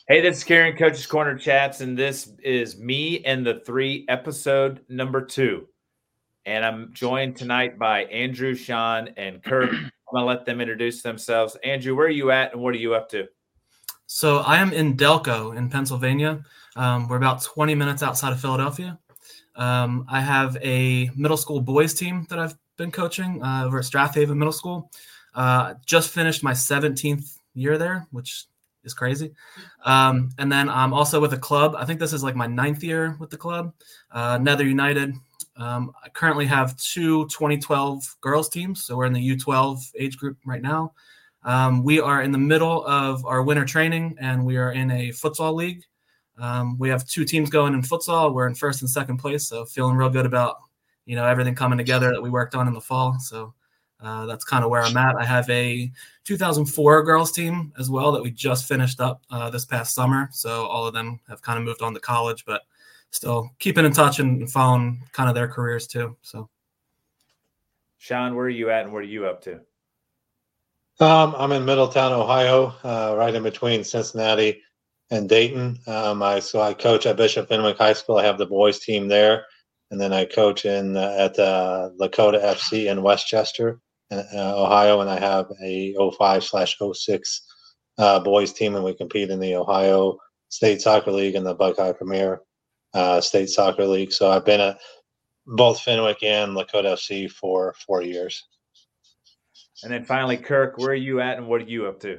Hey, this is Karen, Coach's Corner Chats, and this is me and the three, episode number 2. And I'm joined tonight by Andrew, Sean, and Kirk. I'm going to let them introduce themselves. Andrew, where are you at and what are you up to? So I am in Delco in Pennsylvania. We're about 20 minutes outside of Philadelphia. I have a middle school boys team that I've been coaching over at Strathaven Middle School. Just finished my 17th year there, which is crazy. And then I'm also with a club. I think this is like my 9th year with the club, Nether United. I currently have 2 2012 girls teams. So we're in the U12 age group right now. We are in the middle of our winter training, and we are in a futsal league. We have 2 teams going in futsal. We're in first and second place, so feeling real good about everything coming together that we worked on in the fall. So that's kind of where I'm at. I have a 2004 girls team as well that we just finished up this past summer. So all of them have kind of moved on to college, but still keeping in touch and following kind of their careers too. So, Sean, where are you at and what are you up to? I'm in Middletown, Ohio, right in between Cincinnati and Dayton. I coach at Bishop Fenwick High School. I have the boys team there, and then I coach at Lakota FC in Westchester, Ohio, and I have a 05/06 boys team, and we compete in the Ohio State Soccer League and the Buckeye Premier State Soccer League. So I've been at both Fenwick and Lakota FC for 4 years. And then finally, Kirk, where are you at and what are you up to?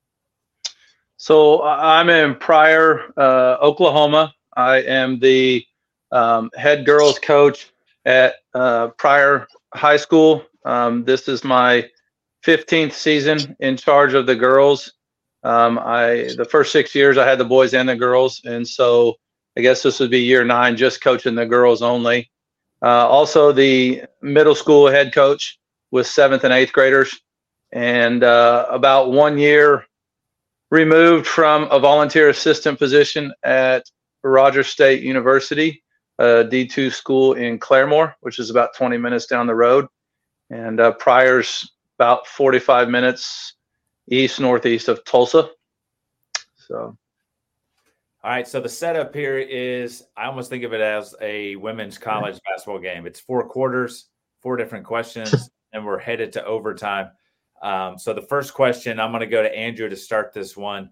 So I'm in Pryor, Oklahoma. I am the head girls coach at Pryor High School. This is my 15th season in charge of the girls. The first 6 years I had the boys and the girls, and so I guess this would be year 9, just coaching the girls only. Also the middle school head coach with 7th and 8th graders, and about 1 year removed from a volunteer assistant position at Rogers State University, a D2 school in Claremore, which is about 20 minutes down the road. And Pryor's about 45 minutes northeast of Tulsa. So. All right, so the setup here is, I almost think of it as a women's college basketball game. It's 4 quarters, 4 different questions, and we're headed to overtime. So the first question, I'm going to go to Andrew to start this one.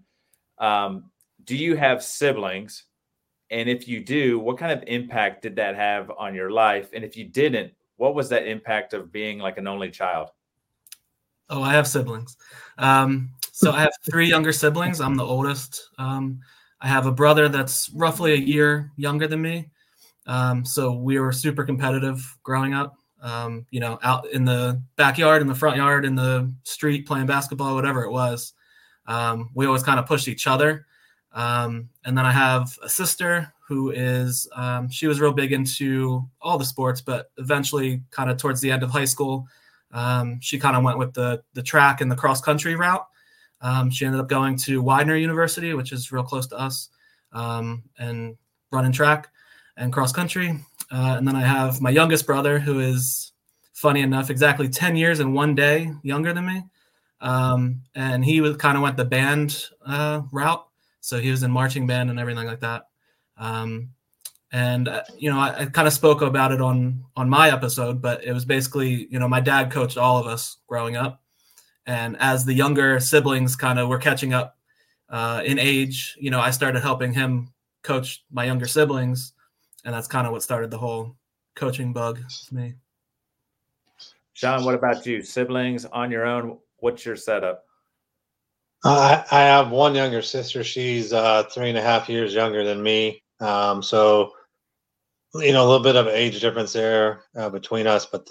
Do you have siblings? And if you do, what kind of impact did that have on your life? And if you didn't, what was that impact of being like an only child? Oh, I have siblings. So I have 3 younger siblings. I'm the oldest. I have a brother that's roughly a year younger than me. So we were super competitive growing up. Out in the backyard, in the front yard, in the street, playing basketball, whatever it was. We always kind of pushed each other. And then I have a sister who is, she was real big into all the sports, but eventually kind of towards the end of high school, she kind of went with the track and the cross country route. She ended up going to Widener University, which is real close to us, and running track and cross country. And then I have my youngest brother, who is, funny enough, exactly 10 years and 1 day younger than me. And he kind of went the band route. So he was in marching band and everything like that. I kind of spoke about it on my episode, but it was basically, my dad coached all of us growing up. And as the younger siblings kind of were catching up in age, I started helping him coach my younger siblings. And that's kind of what started the whole coaching bug for me. Sean, what about you? Siblings, on your own? What's your setup? I have one younger sister. She's 3.5 years younger than me. So, a little bit of age difference there between us. But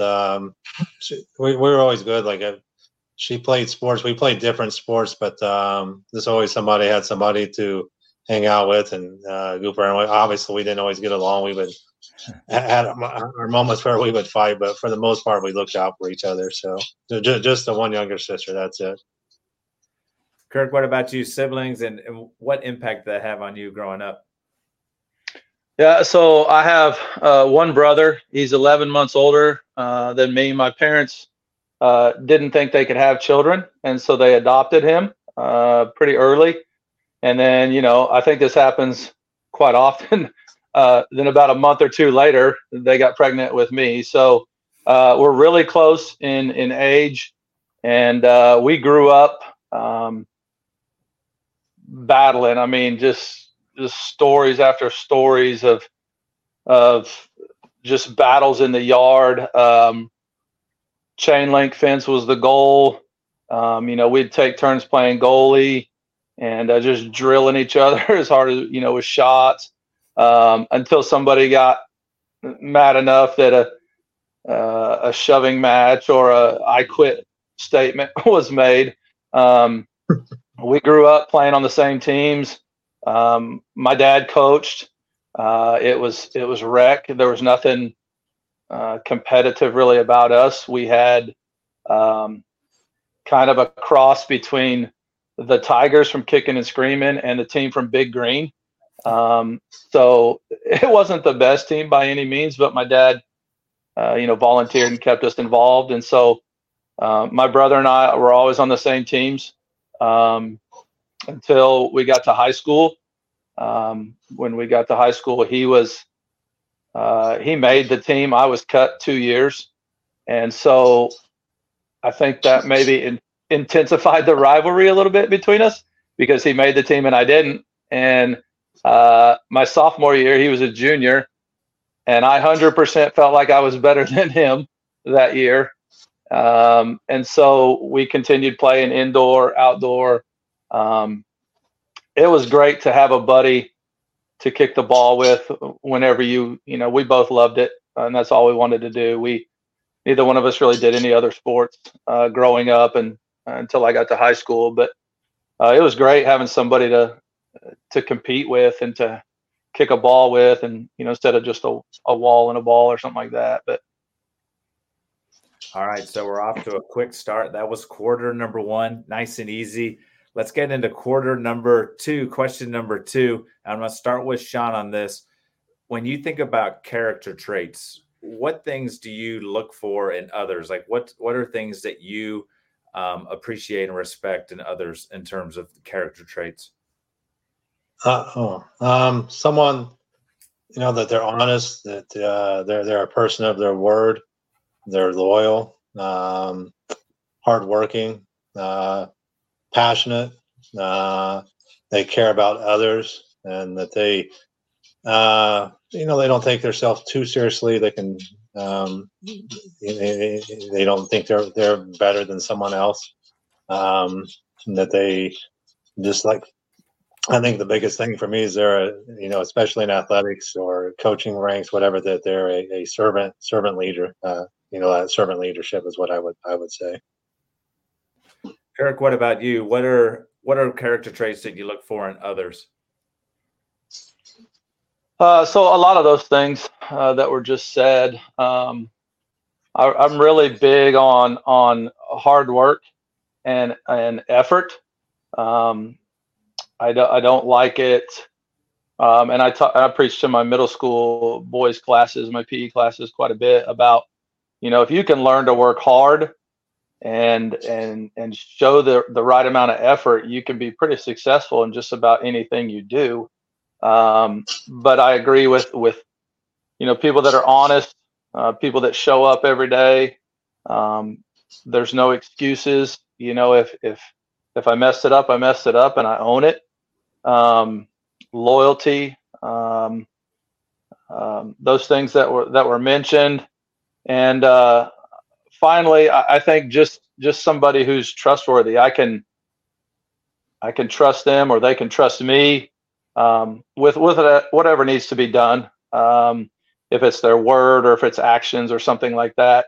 we were always good. Like she played sports. We played different sports, but there's always had somebody to hang out with and goof around. Obviously, we didn't always get along. We would had our moments where we would fight, but for the most part, we looked out for each other. So just the one younger sister. That's it. Kirk, what about you, siblings, and what impact did that have on you growing up? Yeah, so I have one brother. He's 11 months older than me. My parents didn't think they could have children, and so they adopted him pretty early. And then, I think this happens quite often. Then about a month or two later, they got pregnant with me. So we're really close in age, and we grew up battling. I mean, just stories after stories of just battles in the yard. Chain link fence was the goal. We'd take turns playing goalie and just drilling each other as hard as, with shots, until somebody got mad enough that a shoving match or a I quit statement was made. We grew up playing on the same teams. My dad coached. It was rec. There was nothing competitive really about us. We had kind of a cross between the Tigers from Kicking and Screaming and the team from Big Green. So it wasn't the best team by any means, but my dad, volunteered and kept us involved. And so my brother and I were always on the same teams until we got to high school. When we got to high school, he made the team. I was cut 2 years. And so I think that maybe intensified the rivalry a little bit between us because he made the team and I didn't. And my sophomore year, he was a junior, and I 100% felt like I was better than him that year. And so we continued playing indoor, outdoor. It was great to have a buddy to kick the ball with whenever we both loved it. And that's all we wanted to do. Neither one of us really did any other sports growing up and until I got to high school. But it was great having somebody to compete with and to kick a ball with, and instead of just a wall and a ball or something like that. But all right, so we're off to a quick start. That was quarter number one, nice and easy. Let's get into quarter number two. Question number two. I'm going to start with Sean on this. When you think about character traits, what things do you look for in others? Like what are things that you appreciate and respect in others in terms of character traits? Someone, that they're honest, that they're a person of their word, they're loyal, hardworking, passionate, they care about others, and that they don't take themselves too seriously. They can they don't think they're better than someone else. That they just like. I think the biggest thing for me is especially in athletics or coaching ranks, whatever, that they're a servant leader. That servant leadership is what I would say. Eric, what about you? What are character traits that you look for in others? So a lot of those things that were just said. I'm really big on hard work and effort. I don't like it. And I preach to my middle school boys classes, my PE classes quite a bit about, if you can learn to work hard and show the right amount of effort, you can be pretty successful in just about anything you do. But I agree with people that are honest, people that show up every day. There's no excuses. If I messed it up, I messed it up and I own it. Loyalty, those things that were mentioned. And finally, I think just somebody who's trustworthy. I can trust them, or they can trust me with whatever needs to be done. If it's their word or if it's actions or something like that,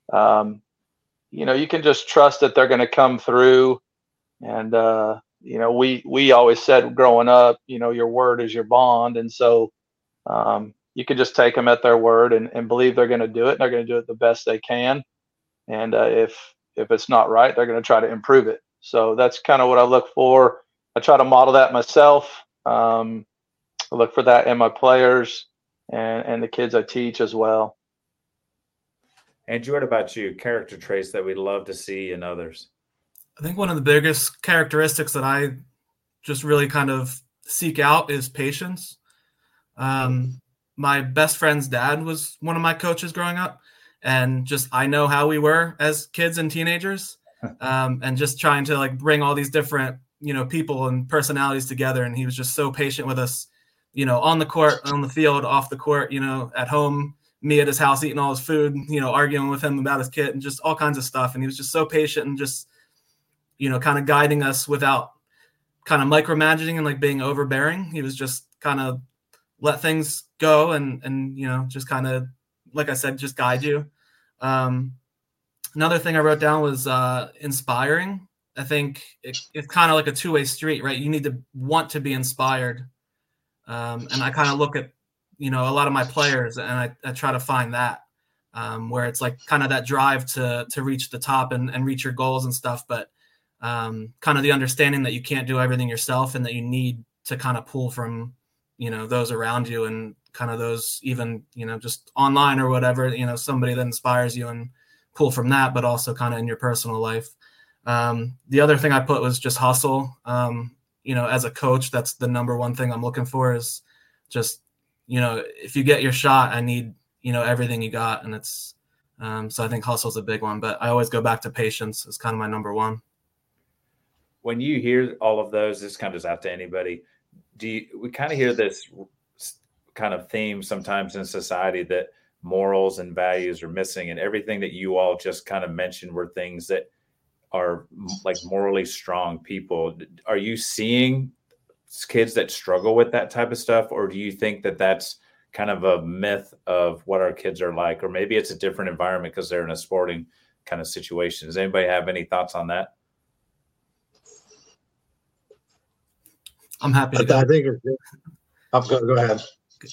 you can just trust that they're going to come through. And we always said growing up, your word is your bond, and so you can just take them at their word and believe they're going to do it. And they're going to do it the best they can. And if it's not right, they're going to try to improve it. So that's kind of what I look for. I try to model that myself. I look for that in my players and the kids I teach as well. Andrew, what about you? Character traits that we'd love to see in others? I think one of the biggest characteristics that I just really kind of seek out is patience. My best friend's dad was one of my coaches growing up, and just I know how we were as kids and teenagers, and just trying to like bring all these different people and personalities together. And he was just so patient with us, on the court, on the field, off the court, at home, me at his house eating all his food, arguing with him about his kid and just all kinds of stuff. And he was just so patient and just kind of guiding us without kind of micromanaging and like being overbearing. He was just kind of let things go and just kind of, like I said, just guide you. Another thing I wrote down was inspiring. I think it's kind of like a two-way street, right? You need to want to be inspired. And I kind of look at, a lot of my players and I try to find that where it's like kind of that drive to reach the top and reach your goals and stuff. But kind of the understanding that you can't do everything yourself and that you need to kind of pull from, those around you and kind of those even, just online or whatever, somebody that inspires you and pull from that, but also kind of in your personal life. The other thing I put was just hustle. As a coach, that's the number one thing I'm looking for is just, if you get your shot, I need, everything you got. And it's, so I think hustle is a big one, but I always go back to patience as kind of my number one. When you hear all of those, this comes out to anybody. We kind of hear this kind of theme sometimes in society that morals and values are missing, and everything that you all just kind of mentioned were things that are like morally strong people. Are you seeing kids that struggle with that type of stuff, or do you think that that's kind of a myth of what our kids are like, or maybe it's a different environment because they're in a sporting kind of situation? Does anybody have any thoughts on that? I'm happy to I think go ahead.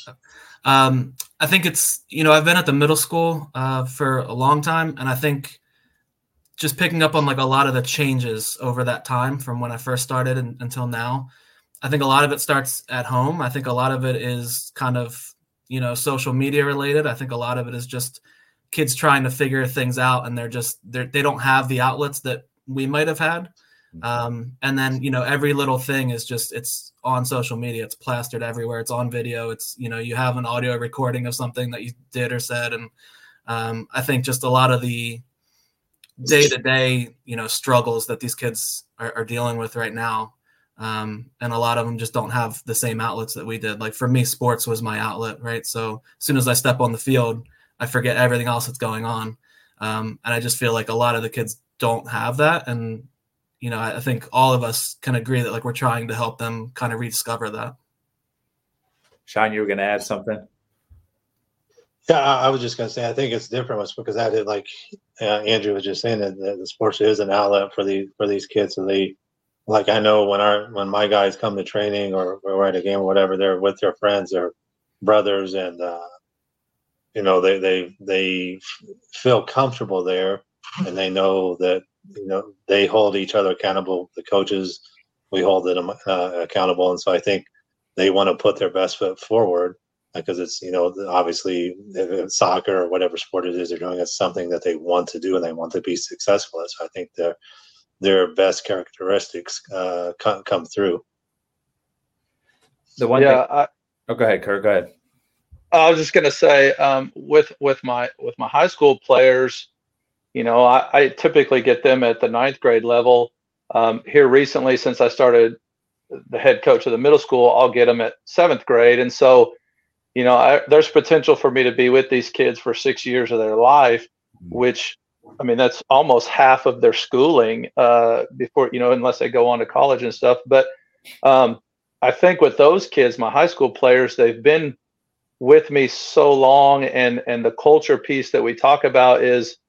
I think it's, I've been at the middle school for a long time. And I think just picking up on like a lot of the changes over that time from when I first started until now, I think a lot of it starts at home. I think a lot of it is kind of, social media related. I think a lot of it is just kids trying to figure things out and they don't have the outlets that we might have had. And then, every little thing is just, it's on social media. It's plastered everywhere. It's on video. It's, you have an audio recording of something that you did or said. And I think just a lot of the day-to-day, struggles that these kids are dealing with right now. And a lot of them just don't have the same outlets that we did. Like for me, sports was my outlet, right? So as soon as I step on the field, I forget everything else that's going on. And I just feel like a lot of the kids don't have that. And I think all of us can agree that like we're trying to help them kind of rediscover that. Sean, you were going to add something? Yeah, I was just going to say, I think it's different because I did, like Andrew was just saying, that the sports is an outlet for these kids. So they, like, I know when my guys come to training or we're at a game or whatever, they're with their friends, their brothers, and they feel comfortable there, and they know that they hold each other accountable. The coaches, we hold them accountable, and so I think they want to put their best foot forward because it's obviously if it's soccer or whatever sport it is they're doing, it's something that they want to do and they want to be successful at. So I think their best characteristics come through. The one thing. Go ahead, Kurt. Go ahead. I was just going to say, with my high school players, I typically get them at the 9th grade level. Here recently, since I started the head coach of the middle school, I'll get them at 7th grade. And so, there's potential for me to be with these kids for 6 years of their life, which, I mean, that's almost half of their schooling before, unless they go on to college and stuff. But I think with those kids, my high school players, they've been with me so long, and the culture piece that we talk about is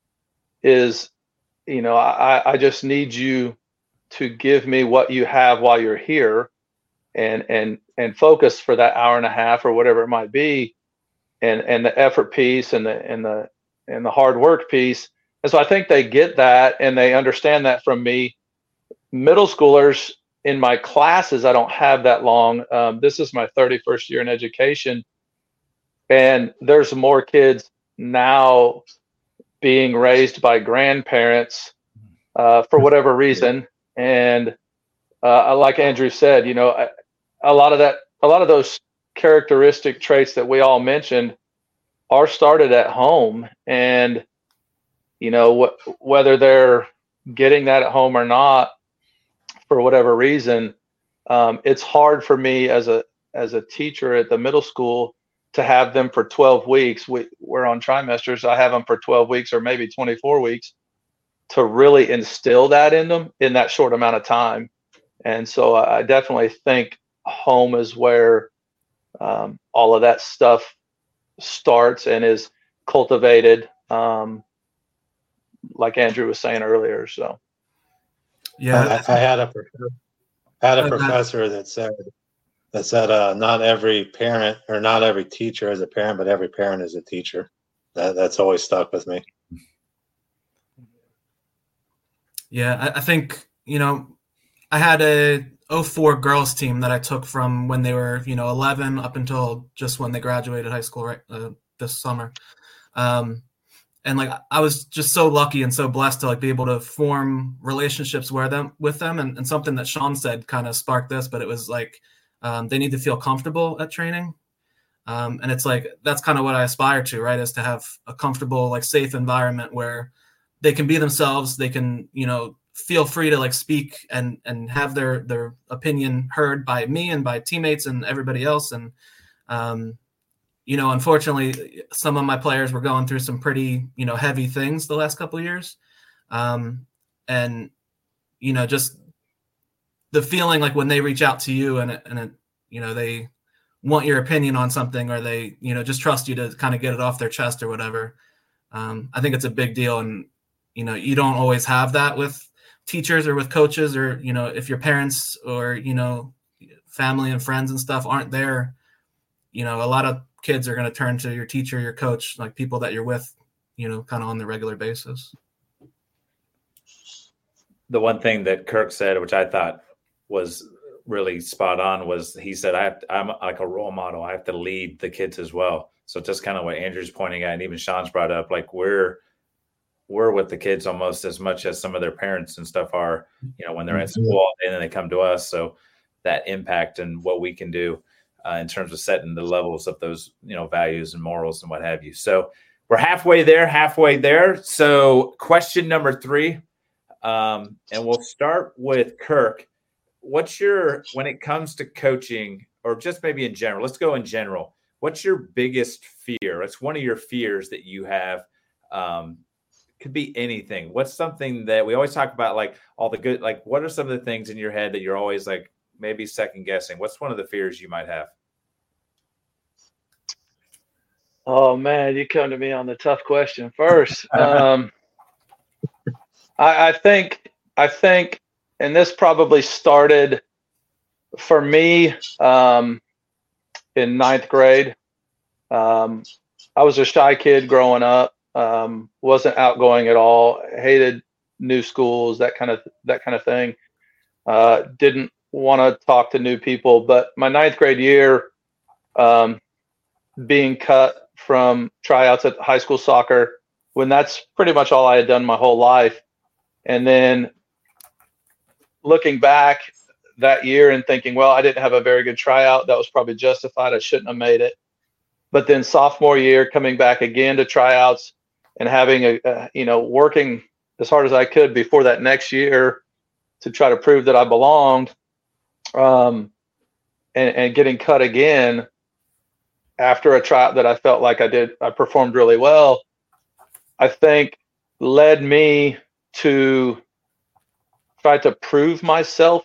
I just need you to give me what you have while you're here, and focus for that hour and a half or whatever it might be, and the effort piece and the hard work piece. And so I think they get that and they understand that from me. Middle schoolers in my classes, I don't have that long. This is my 31st year in education, and there's more kids now being raised by grandparents for whatever reason. And like Andrew said, a lot of those characteristic traits that we all mentioned are started at home, and whether they're getting that at home or not, for whatever reason, it's hard for me as a teacher at the middle school to have them for 12 weeks. We're on trimesters. I have them for 12 weeks or maybe 24 weeks to really instill that in them in that short amount of time. And so I definitely think home is where all of that stuff starts and is cultivated, like Andrew was saying earlier. So, yeah, I had a professor that said not every parent or not every teacher is a parent, but every parent is a teacher. That's always stuck with me. Yeah, I think, I had a 04 girls team that I took from when they were, 11 up until just when they graduated high school, right, this summer. And like, I was just so lucky and so blessed to like be able to form relationships with them. And something that Sean said kind of sparked this, but it was like, they need to feel comfortable at training. And it's like, that's kind of what I aspire to, right? Is to have a comfortable, like safe environment where they can be themselves. They can, feel free to like speak and have their opinion heard by me and by teammates and everybody else. And, unfortunately some of my players were going through some pretty, heavy things the last couple of years. And, just the feeling like when they reach out to you and they want your opinion on something, or they, just trust you to kind of get it off their chest or whatever. I think it's a big deal. And, you don't always have that with teachers or with coaches, or, if your parents or, family and friends and stuff aren't there, a lot of kids are going to turn to your teacher, your coach, like people that you're with, kind of on the regular basis. The one thing that Kirk said, which I thought was really spot on, was he said, I'm like a role model. I have to lead the kids as well. So just kind of what Andrew's pointing at, and even Sean's brought up, like we're with the kids almost as much as some of their parents and stuff are, when they're at school and then they come to us. So that impact and what we can do in terms of setting the levels of those, values and morals and what have you. So we're halfway there. So question number 3, and we'll start with Kirk. When it comes to coaching, or just maybe in general, let's go in general. What's your biggest fear? It's one of your fears that you have. Could be anything. What's something that we always talk about, like all the good, like what are some of the things in your head that you're always like maybe second guessing? What's one of the fears you might have? Oh man, you come to me on the tough question first. I think, and this probably started for me in 9th grade. I was a shy kid growing up. Wasn't outgoing at all. Hated new schools, that kind of thing. Didn't want to talk to new people. But my 9th grade year, being cut from tryouts at high school soccer, when that's pretty much all I had done my whole life, and then looking back that year and thinking, well, I didn't have a very good tryout. That was probably justified. I shouldn't have made it. But then sophomore year, coming back again to tryouts and having working as hard as I could before that next year to try to prove that I belonged, and getting cut again after a tryout that I felt like I performed really well, I think led me to try to prove myself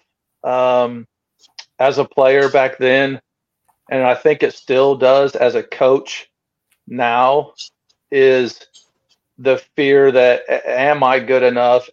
as a player back then. And I think it still does as a coach now, is the fear that, am I good enough?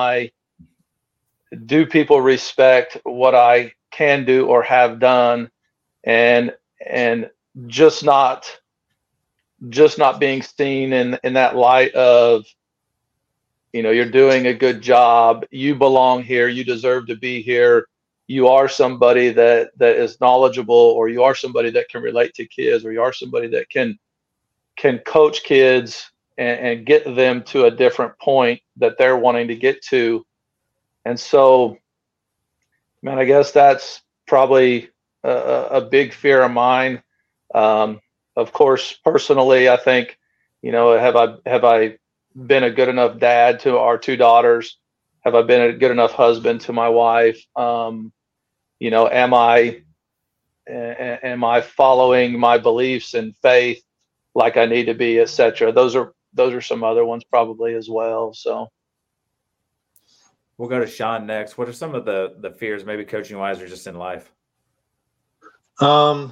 Do people respect what I can do or have done? And just not being seen in that light of, you're doing a good job. You belong here. You deserve to be here. You are somebody that is knowledgeable, or you are somebody that can relate to kids, or you are somebody that can coach kids and get them to a different point that they're wanting to get to. And so Man, I guess that's probably a big fear of mine. Of course, personally, I think, have I been a good enough dad to our two daughters? Have I been a good enough husband to my wife? Am I following my beliefs and faith like I need to be, etc. Those are some other ones probably as well. So we'll go to Sean next. What are some of the fears, maybe coaching wise or just in life? So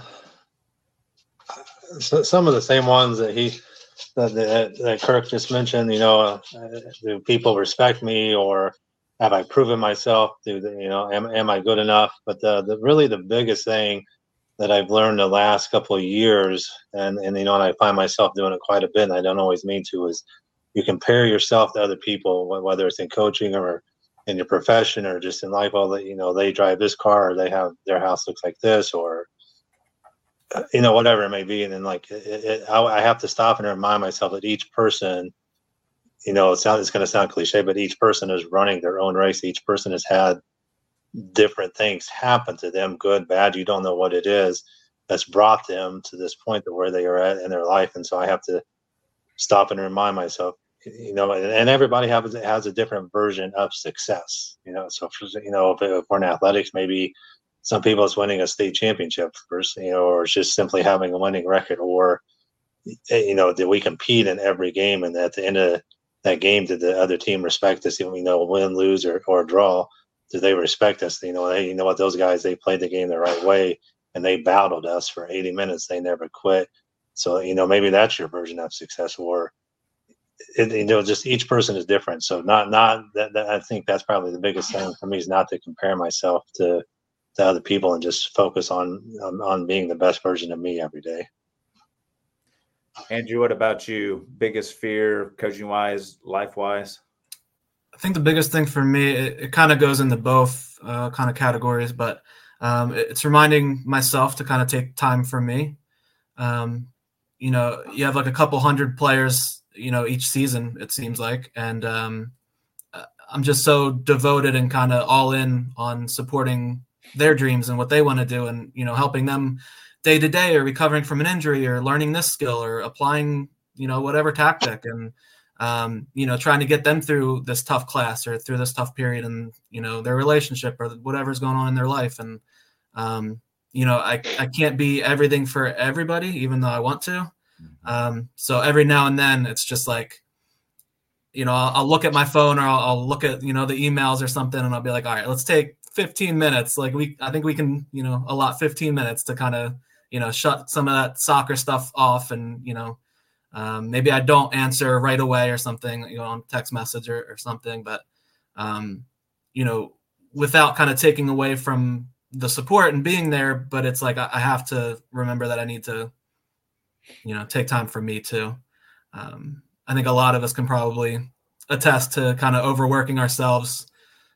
some of the same ones that that Kirk just mentioned. Do people respect me, or have I proven myself? Am I good enough? But really the biggest thing that I've learned the last couple of years, and I find myself doing it quite a bit, and I don't always mean to, is you compare yourself to other people, whether it's in coaching or in your profession or just in life. All that, they drive this car, or they have their house looks like this, or whatever it may be. And then I have to stop and remind myself that each person, it's going to sound cliche, but each person is running their own race. Each person has had different things happen to them, good, bad. You don't know what it is that's brought them to this point to where they are at in their life. And so I have to stop and remind myself, and everybody has a different version of success, so if we're in athletics, maybe some people it's winning a state championship first, or it's just simply having a winning record, or, did we compete in every game? And at the end of that game, did the other team respect us? Win, lose, or draw, do they respect us? What, those guys, they played the game the right way and they battled us for 80 minutes. They never quit. So, maybe that's your version of success, or, just each person is different. So not that I think that's probably the biggest thing for me, is not to compare myself to other people and just focus on being the best version of me every day. Andrew, what about you? Biggest fear, coaching wise, life wise? I think the biggest thing for me, it kind of goes into both kind of categories, but it's reminding myself to kind of take time for me. You have like a couple hundred players, each season, it seems like. And I'm just so devoted and kind of all in on supporting their dreams and what they want to do, and, helping them day to day, or recovering from an injury, or learning this skill, or applying, whatever tactic, and, trying to get them through this tough class or through this tough period, and, their relationship or whatever's going on in their life. And, I can't be everything for everybody, even though I want to. So every now and then it's just like, I'll look at my phone, or I'll look at, the emails or something, and I'll be like, all right, let's take 15 minutes. I think we can, allot 15 minutes to kind of, shut some of that soccer stuff off. And, maybe I don't answer right away or something, on text message or something, but, without kind of taking away from the support and being there. But it's like, I have to remember that I need to, take time for me too. I think a lot of us can attest to kind of overworking ourselves,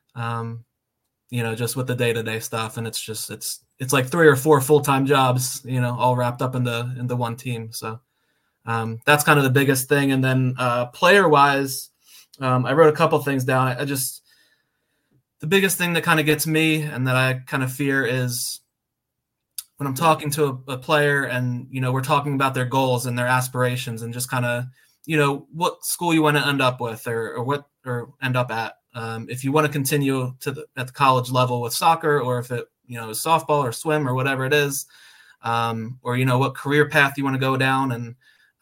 just with the day-to-day stuff. And it's like 3 or 4 full-time jobs, all wrapped up into one team. So that's kind of the biggest thing. And then player-wise, I wrote a couple things down. The biggest thing that kind of gets me and that I kind of fear is when I'm talking to a player and, we're talking about their goals and their aspirations, and just kind of, what school you want to end up with, or end up at. If you want to continue at the college level with soccer, or if it, is softball or swim or whatever it is, or, what career path you want to go down. And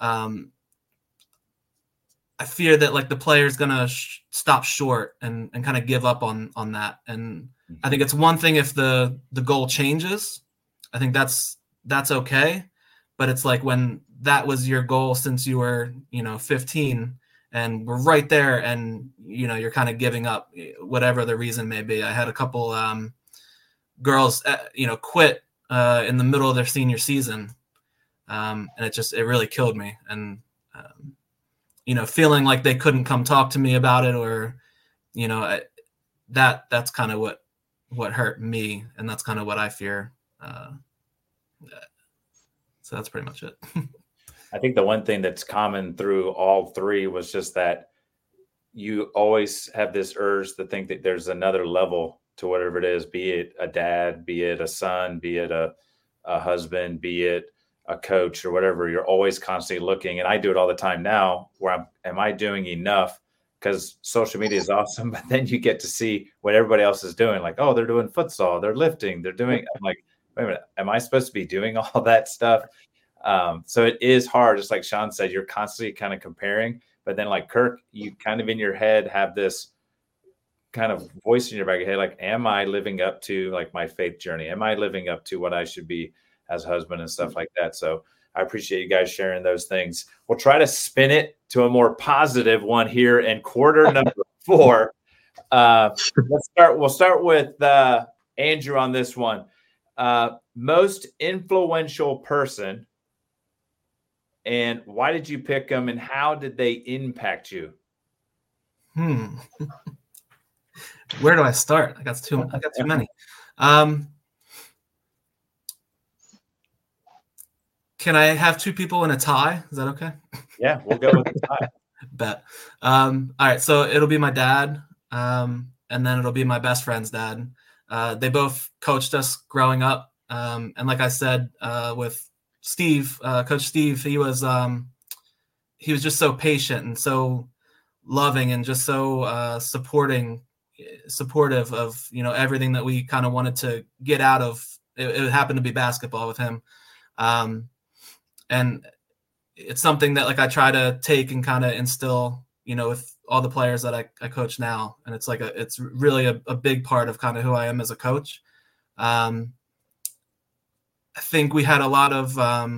I fear that like the player is going to stop short and kind of give up on that. And I think it's one thing if the goal changes. I think that's okay. But it's like when that was your goal since you were, 15, and we're right there, and, you're kind of giving up, whatever the reason may be. I had a couple girls, quit in the middle of their senior season. And it really killed me. And, feeling like they couldn't come talk to me about it, or, that's kind of what hurt me. And that's kind of what I fear. So that's pretty much it. I think the one thing that's common through all three was just that you always have this urge to think that there's another level to whatever it is, be it a dad, be it a son, be it a husband, be it a coach or whatever. You're always constantly looking. And I do it all the time now where am I doing enough? Because social media is awesome, but then you get to see what everybody else is doing. Like, oh, they're doing futsal, they're lifting, they're doing, I'm like, wait a minute, am I supposed to be doing all that stuff? So it is hard. Just like Sean said, you're constantly kind of comparing, but then like Kirk, you kind of in your head have this kind of voice in your back of your head, like, am I living up to like my faith journey? Am I living up to what I should be as a husband and stuff like that? So I appreciate you guys sharing those things. We'll try to spin it to a more positive one here in quarter number 4. We'll start with Andrew on this one. Most influential person, and why did you pick them, and how did they impact you? Where do I start? I got too many. Can I have 2 people in a tie? Is that okay? Yeah, we'll go with the tie. Bet. All right, so it'll be my dad, and then it'll be my best friend's dad. They both coached us growing up, and like I said, with Steve, Coach Steve, he was just so patient and so loving and just so supportive of everything that we kind of wanted to get out of. It happened to be basketball with him. And it's something that like I try to take and kind of instill, with all the players that I coach now. And it's like it's really a big part of kind of who I am as a coach. I think we had a lot of,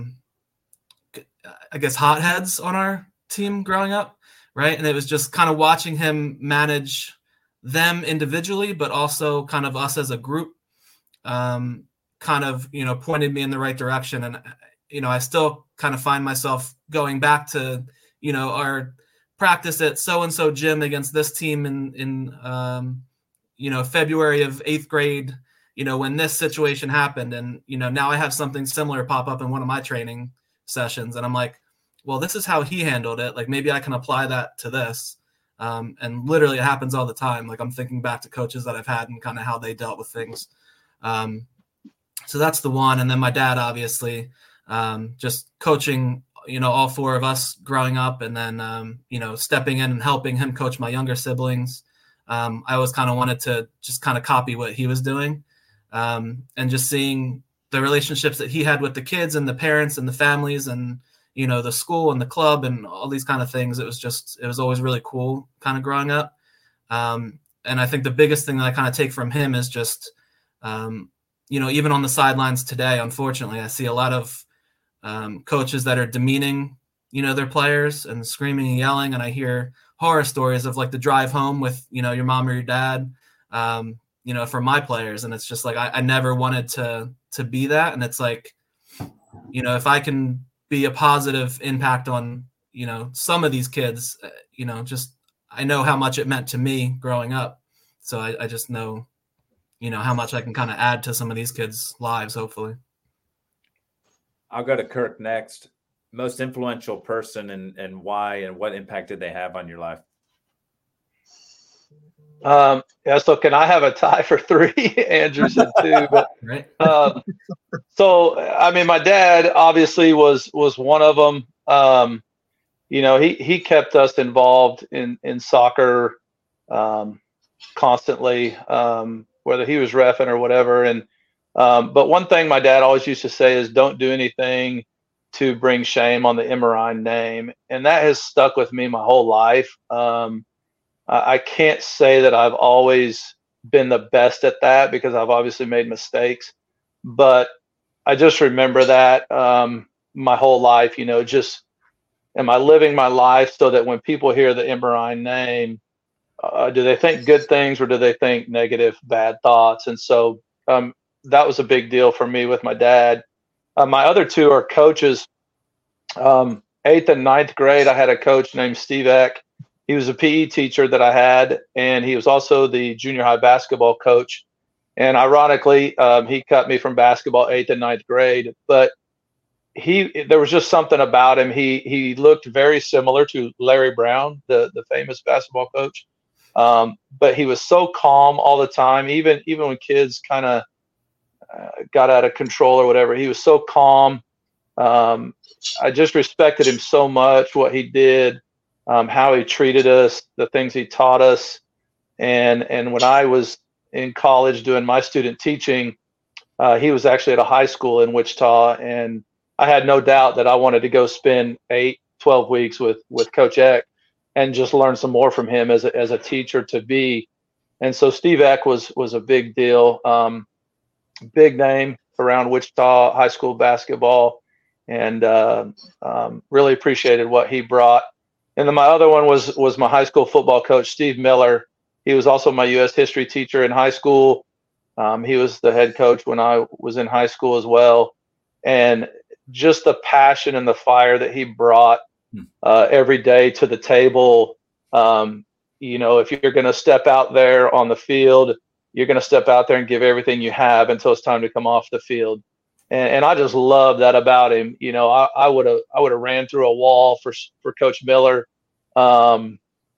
hotheads on our team growing up, right? And it was just kind of watching him manage them individually, but also kind of us as a group, pointed me in the right direction. And I still kind of find myself going back to, our practice at so-and-so gym against this team in February of 8th grade, when this situation happened. And, now I have something similar pop up in one of my training sessions. And I'm like, well, this is how he handled it. Like, maybe I can apply that to this. And literally it happens all the time. Like, I'm thinking back to coaches that I've had and kind of how they dealt with things. So that's the one. And then my dad, obviously, just coaching, all 4 of us growing up, and then, stepping in and helping him coach my younger siblings. I always kind of wanted to just kind of copy what he was doing, and just seeing the relationships that he had with the kids and the parents and the families and, the school and the club and all these kind of things. It was always really cool kind of growing up. And I think the biggest thing that I kind of take from him is just, even on the sidelines today, unfortunately, I see a lot of coaches that are demeaning, their players and screaming and yelling. And I hear horror stories of like the drive home with, your mom or your dad, for my players. And it's just like, I never wanted to be that. And it's like, if I can be a positive impact on, some of these kids, I know how much it meant to me growing up. So I just know, how much I can kind of add to some of these kids' lives, hopefully. I'll go to Kirk next. Most influential person and why, and what impact did they have on your life? So can I have a tie for 3? Andrew said 2, but right. So I mean, my dad obviously was one of them. He kept us involved in soccer constantly, whether he was reffing or whatever. And but one thing my dad always used to say is, don't do anything to bring shame on the Emerine name. And that has stuck with me my whole life. I can't say that I've always been the best at that, because I've obviously made mistakes, but I just remember that my whole life, just, am I living my life so that when people hear the Emerine name, do they think good things or do they think negative, bad thoughts? And so that was a big deal for me with my dad. My other 2 are coaches. 8th and 9th grade, I had a coach named Steve Eck. He was a PE teacher that I had, and he was also the junior high basketball coach. And ironically, he cut me from basketball 8th and 9th grade. But there was just something about him. He looked very similar to Larry Brown, the famous basketball coach. But he was so calm all the time, even when kids kind of got out of control or whatever. He was so calm. I just respected him so much, what he did, how he treated us, the things he taught us. And when I was in college doing my student teaching, he was actually at a high school in Wichita, and I had no doubt that I wanted to go spend 8-12 weeks with Coach Eck and just learn some more from him as a teacher to be. And so Steve Eck was a big deal, big name around Wichita high school basketball, and really appreciated what he brought. And then my other one was my high school football coach, Steve Miller. He was also my U.S. history teacher in high school. He was the head coach when I was in high school as well. And just the passion and the fire that he brought every day to the table. If you're going to step out there on the field, you're going to step out there and give everything you have until it's time to come off the field. And I just love that about him. I would have ran through a wall for Coach Miller. One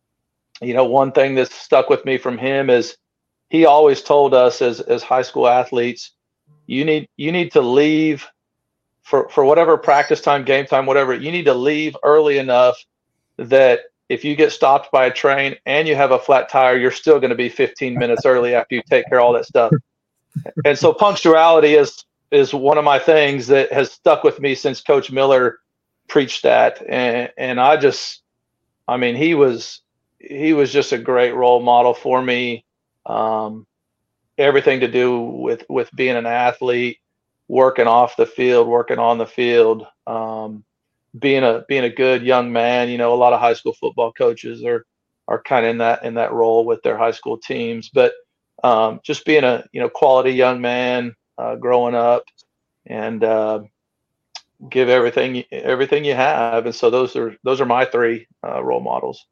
thing that's stuck with me from him is he always told us as high school athletes, you need to leave for whatever practice time, game time, whatever. You need to leave early enough that if you get stopped by a train and you have a flat tire, you're still going to be 15 minutes early after you take care of all that stuff. And so punctuality is one of my things that has stuck with me since Coach Miller preached that. And he was just a great role model for me. Everything to do with being an athlete, working off the field, working on the field, being a good young man. A lot of high school football coaches are kind of in that role with their high school teams, but just being a quality young man, growing up, and give everything you have. And so those are my three role models.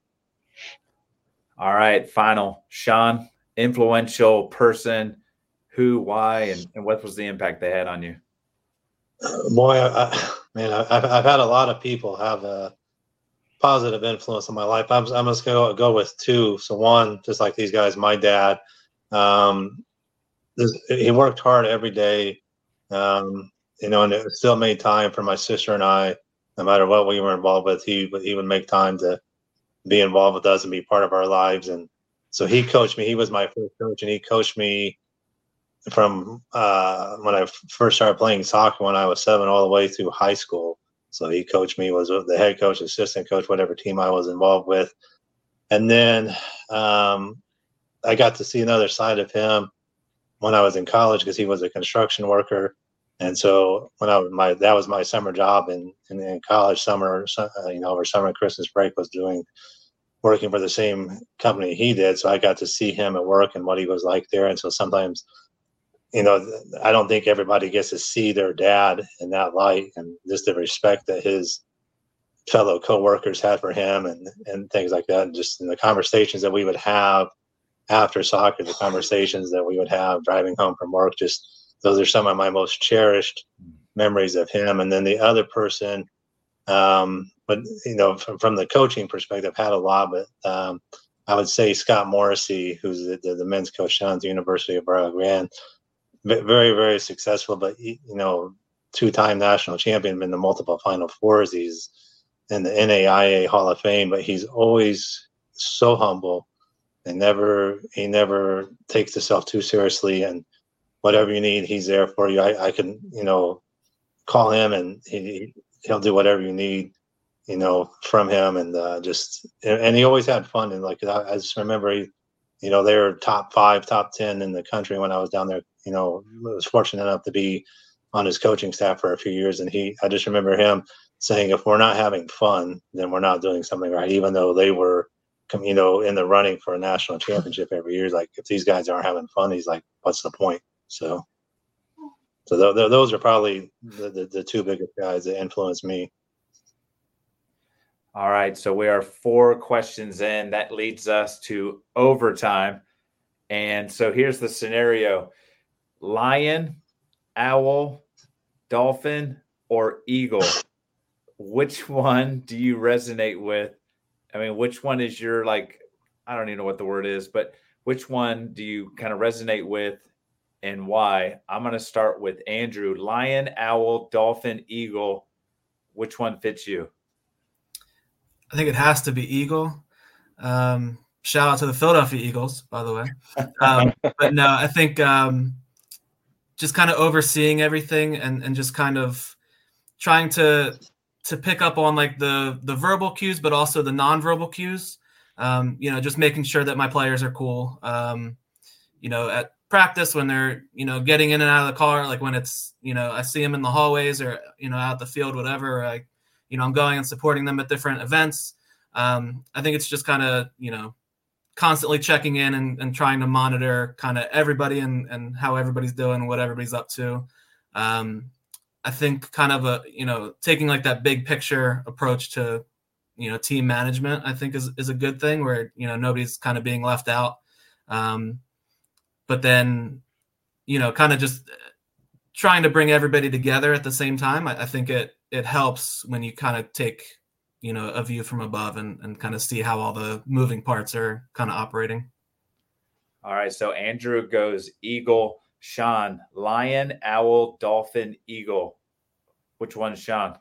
All right, final. Sean, influential person, who, why, and what was the impact they had on you? Boy, I've had a lot of people have a positive influence on my life. I'm just gonna go with two. So one, just like these guys, my dad. He worked hard every day, and it still made time for my sister and I. No matter what we were involved with, he would make time to be involved with us and be part of our lives. And so he coached me. He was my first coach, and he coached me from when I first started playing soccer when I was 7 all the way through high school. So he coached me, was the head coach, assistant coach, whatever team I was involved with. And then I got to see another side of him when I was in college, because he was a construction worker. And so that was my summer job in college, summer, over summer and Christmas break, was working for the same company he did. So I got to see him at work and what he was like there. And so sometimes, I don't think everybody gets to see their dad in that light, and just the respect that his fellow coworkers had for him and things like that. And just in the conversations that we would have after soccer, the conversations that we would have driving home from work, just those are some of my most cherished memories of him. And then the other person, but from the coaching perspective, had a lot, but I would say Scott Morrissey, who's the men's coach down at the University of Rio Grande. Very, very successful, but two-time national champion, been to multiple Final Fours. He's in the NAIA Hall of Fame, but he's always so humble and he never takes himself too seriously. And whatever you need, he's there for you. I can call him and he'll do whatever you need, from him. And and he always had fun. And I just remember they were top 5, top 10 in the country when I was down there. I was fortunate enough to be on his coaching staff for a few years. And I just remember him saying, if we're not having fun, then we're not doing something right. Even though they were, in the running for a national championship every year, like, if these guys aren't having fun, he's like, what's the point? So those are probably the two biggest guys that influenced me. All right, so we are 4 questions in. That leads us to overtime. And so here's the scenario. Lion, owl, dolphin, or eagle? Which one do you resonate with? I mean, which one is your I don't even know what the word is, but which one do you kind of resonate with and why? I'm going to start with Andrew. Lion, owl, dolphin, eagle. Which one fits you? I think it has to be eagle. Shout out to the Philadelphia Eagles, by the way. But no, I think just kind of overseeing everything and just kind of trying to pick up on like the verbal cues, but also the nonverbal cues. Just making sure that my players are cool. At practice when they're, getting in and out of the car, like when it's, I see them in the hallways or, out the field, whatever, I'm going and supporting them at different events. I think it's just kind of, constantly checking in and trying to monitor kind of everybody and how everybody's doing, what everybody's up to. I think kind of taking like that big picture approach to, team management, I think is a good thing where, nobody's kind of being left out. But then, kind of just trying to bring everybody together at the same time. I think it helps when you kind of take, a view from above and kind of see how all the moving parts are kind of operating. All right. So Andrew goes eagle. Sean, lion, owl, dolphin, eagle. Which one's Sean?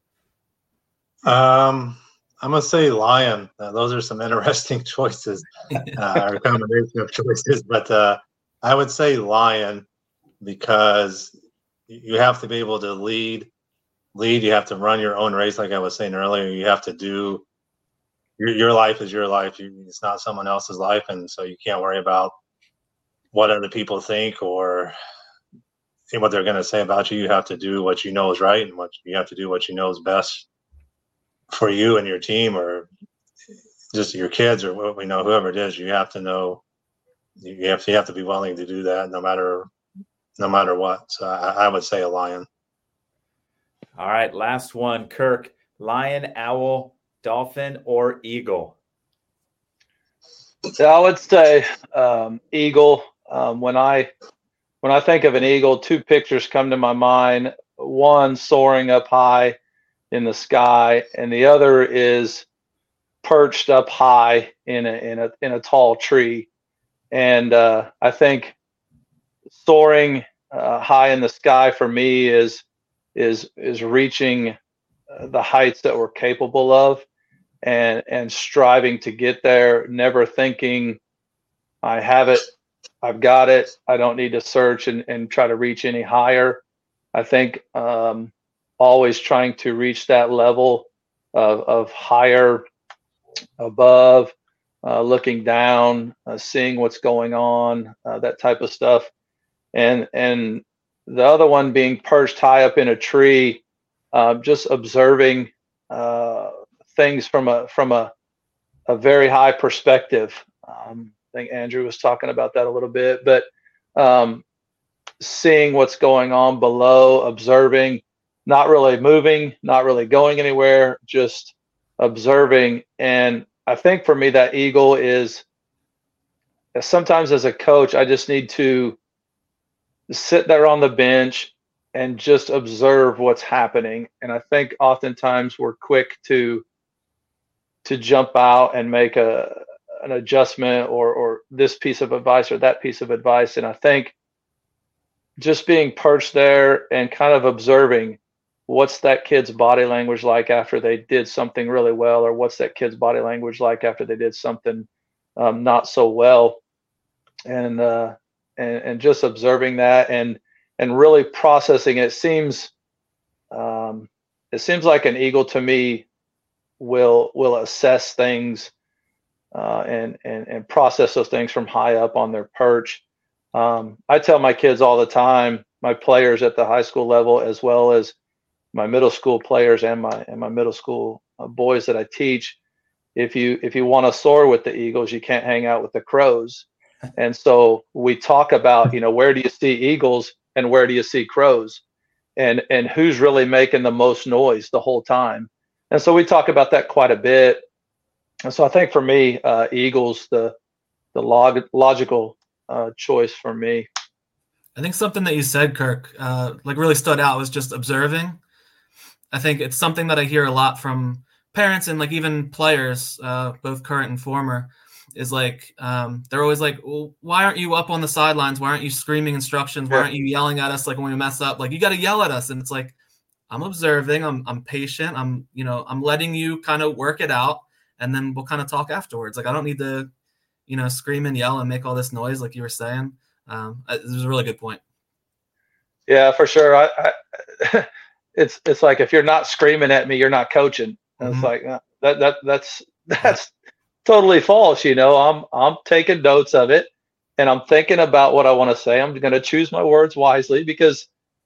I'm going to say lion. Those are some interesting choices, or combination of choices. But I would say lion because you have to be able to lead. You have to run your own race, like I was saying earlier. You have to do your life is your life. It's not someone else's life, and so you can't worry about what other people think or what they're going to say about you. You have to do what you know is right, and you have to do what you know is best for you and your team, or just your kids, or whoever it is. You have to know. You have to be willing to do that, no matter what. So I would say a lion. All right, last one, Kirk. Lion, owl, dolphin, or eagle? So I would say eagle. When I think of an eagle, two pictures come to my mind. One soaring up high in the sky, and the other is perched up high in a tall tree. And I think soaring high in the sky for me is reaching the heights that we're capable of and striving to get there, never thinking I have it, I've got it, I don't need to search and try to reach any higher. I think always trying to reach that level of higher, above, looking down, seeing what's going on, that type of stuff. And the other one being perched high up in a tree, just observing things from a very high perspective. I think Andrew was talking about that a little bit, but seeing what's going on below, observing, not really moving, not really going anywhere, just observing. And I think for me, that eagle is sometimes as a coach, I just need to sit there on the bench and just observe what's happening. And I think oftentimes we're quick to jump out and make an adjustment or this piece of advice or that piece of advice. And I think just being perched there and kind of observing what's that kid's body language like after they did something really well, or what's that kid's body language like after they did something not so well. And just observing that and really processing it. It seems like an eagle to me will assess things and process those things from high up on their perch. I tell my kids all the time, my players at the high school level, as well as my middle school players and my middle school boys that I teach, if you want to soar with the eagles, you can't hang out with the crows. And so we talk about, where do you see eagles and where do you see crows, and who's really making the most noise the whole time. And so we talk about that quite a bit. And so I think for me, eagles, the logical choice for me. I think something that you said, Kirk, really stood out was just observing. I think it's something that I hear a lot from parents and even players, both current and former, is like they're always like, well, why aren't you up on the sidelines? Why aren't you screaming instructions? Why aren't you yelling at us like when we mess up? Like, you got to yell at us. And it's like, I'm observing, I'm patient, I'm letting you kind of work it out, and then we'll kind of talk afterwards. Like, I don't need to, scream and yell and make all this noise like you were saying. This is a really good point. Yeah, for sure. It's like, if you're not screaming at me, you're not coaching. And it's like that's totally false. I'm taking notes of it, and I'm thinking about what I want to say. I'm going to choose my words wisely because,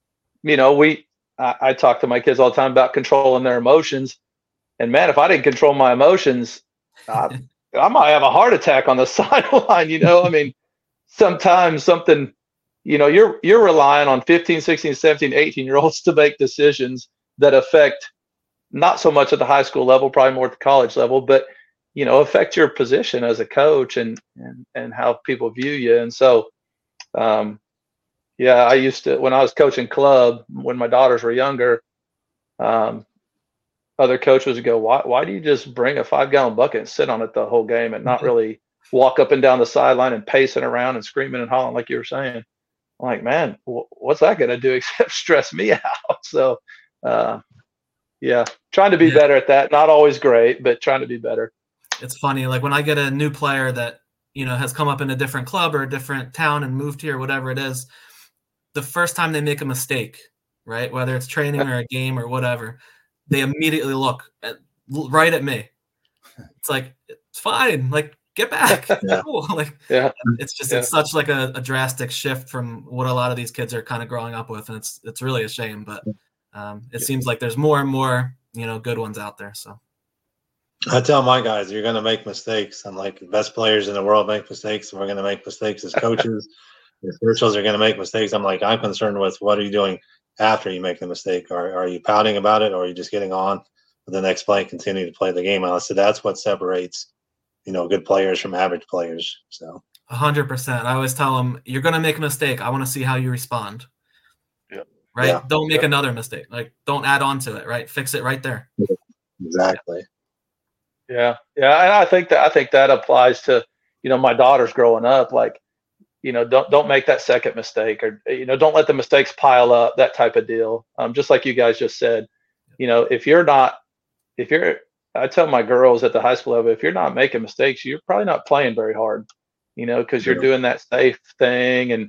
I talk to my kids all the time about controlling their emotions. And man, if I didn't control my emotions, I might have a heart attack on the sideline. I mean, sometimes something, you're relying on 15, 16, 17, 18-year-olds to make decisions that affect not so much at the high school level, probably more at the college level, but, affect your position as a coach and how people view you. And so, yeah, I used to, when I was coaching club, when my daughters were younger, other coaches would go, why do you just bring a 5-gallon bucket and sit on it the whole game and not really walk up and down the sideline and pacing around and screaming and hollering like you were saying? I'm like, man, what's that going to do except stress me out? So, yeah, trying to be better at that. Not always great, but trying to be better. It's funny. Like, when I get a new player that, has come up in a different club or a different town and moved here, whatever it is, the first time they make a mistake, right, whether it's training or a game or whatever, they immediately look right at me. It's like, it's fine. Like, get back. Cool. Like, it's just it's such like a drastic shift from what a lot of these kids are kind of growing up with, and it's really a shame. But it seems like there's more and more good ones out there. So I tell my guys, you're going to make mistakes. I'm like, the best players in the world make mistakes. We're going to make mistakes as coaches. The officials are going to make mistakes. I'm like, I'm concerned with what are you doing after you make the mistake? Are you pouting about it, or are you just getting on with the next play and continue to play the game? And I said, that's what separates, good players from average players. So 100%. I always tell them, you're going to make a mistake. I want to see how you respond. Right. Yeah. Don't make another mistake. Like, don't add on to it. Right. Fix it right there. Exactly. Yeah. Yeah. And I think that applies to, my daughters growing up. Like, don't make that second mistake, or, don't let the mistakes pile up, that type of deal. Just like you guys just said, I tell my girls at the high school level, if you're not making mistakes, you're probably not playing very hard, because you're doing that safe thing. And,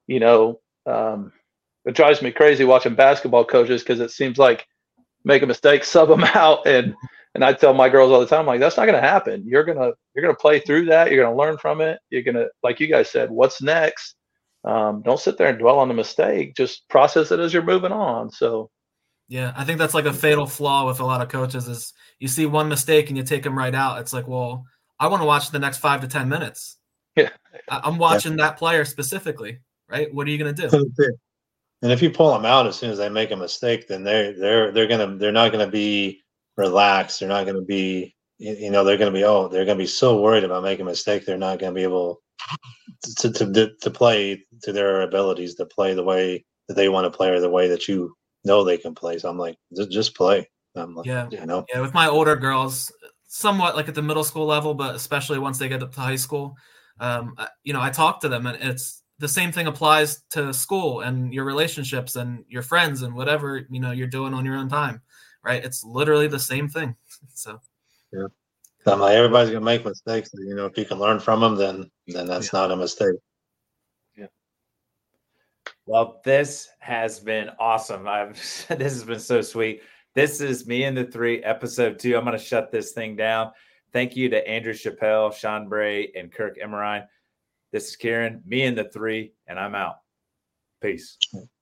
it drives me crazy watching basketball coaches, because it seems like make a mistake, sub them out. And I tell my girls all the time, like, that's not going to happen. You're going to play through that. You're going to learn from it. You're going to, like you guys said, what's next? Don't sit there and dwell on the mistake. Just process it as you're moving on. So, yeah, I think that's like a fatal flaw with a lot of coaches is you see one mistake and you take them right out. It's like, well, I want to watch the next 5 to 10 minutes. Yeah, I'm watching that player specifically, right? What are you going to do? And if you pull them out as soon as they make a mistake, then they're not going to be relaxed. They're not going to be, they're going to be so worried about making a mistake. They're not going to be able to play to their abilities, to play the way that they want to play, or the way that they can play. So I'm like, just play. I'm like, yeah. With my older girls, somewhat like at the middle school level, but especially once they get up to high school, I talk to them, and it's the same thing applies to school and your relationships and your friends and whatever, you're doing on your own time, right? It's literally the same thing. So, yeah. I'm like, everybody's going to make mistakes. If you can learn from them, then that's not a mistake. Yeah. Well, this has been awesome. This has been so sweet. This is Me and the Three, episode 2. I'm going to shut this thing down. Thank you to Andrew Chappelle, Sean Bray, and Kirk Emmerine. This is Kieran, Me and the Three, and I'm out. Peace.